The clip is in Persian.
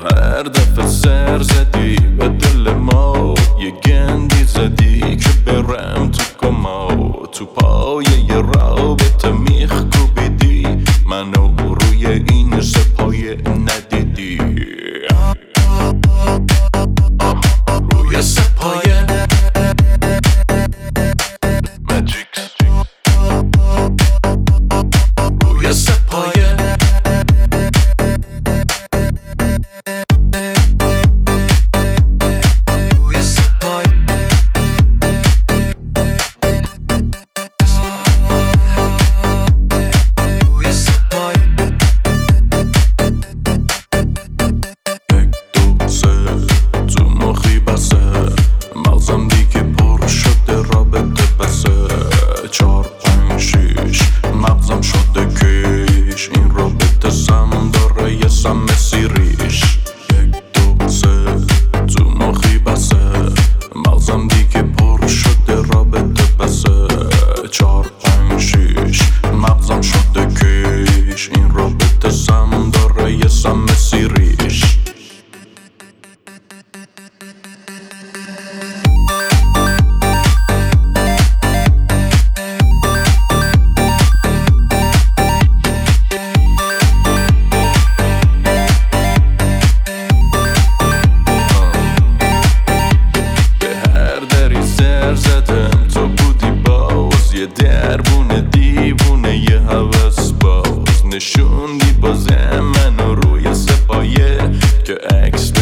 هر دفعه سر زدی به دل ما، یه گندی زدی که برم تو کما. تو پایه رابطه میخکوبیدی منو روی این سپایه ندیدی. روی سپایه ماجیکس، روی سپایه مغزم دیگه پر شده رابطه بسه. 4 5 6 مغزم شده کش، این رابطه سم داره یه سم سیریش. 1 2 3 تو مخی بسه، مغزم دیگه پر شده رابطه بسه. 4 5 6 مغزم شده کش، این رابطه سم داره یه سم سیریش. زدم تو بودی باز، یه دربونه دیوونه یه هوس باز. نشوندی بازم منو روی سپایه که عکس